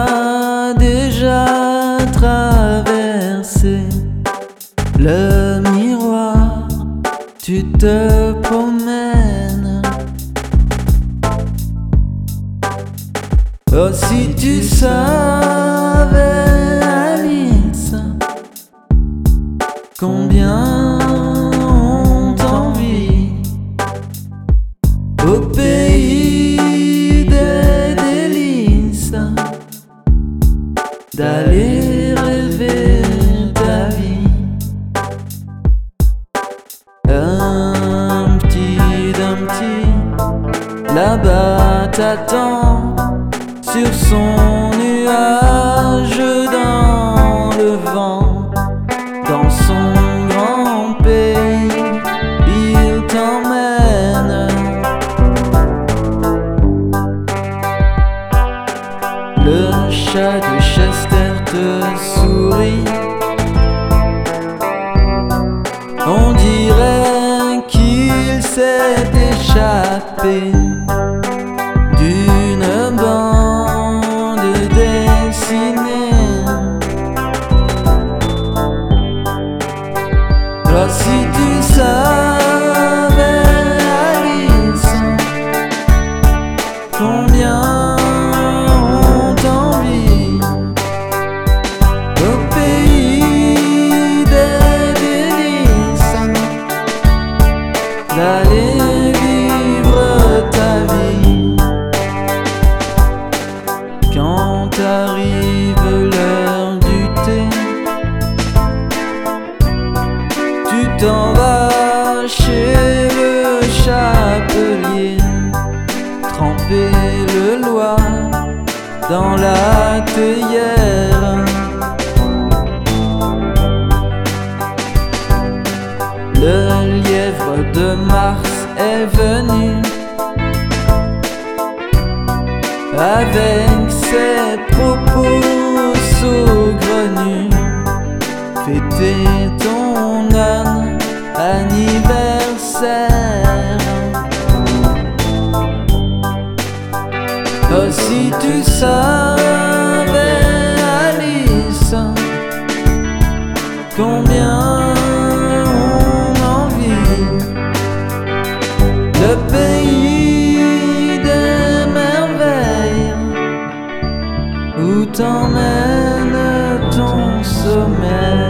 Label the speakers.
Speaker 1: as déjà traversé le miroir, tu te promènes. Oh, si tu savais, Alice, combien on t'envie au pays des délices, d'aller rêver ta vie. Un petit Dumpty là-bas t'attend sur son nuage dans le vent. Dans son grand pays, il t'emmène. Le chat de Chester te sourit. On dirait qu'il s'est échappé d'une bande dessinée. Oh, si tu savais, Alice, combien on t'envie au pays des délices, d'aller vivre ta vie. Quand arrive l'heure du thé, tu t'en vas chez le chapelier, tremper le loi dans la théière. Le lièvre de Mars est venu avec ses propos saugrenus, fêter ton anniversaire. Oh, si tu savais, Alice, combien on envie le pays des merveilles, où t'emmène ton sommeil.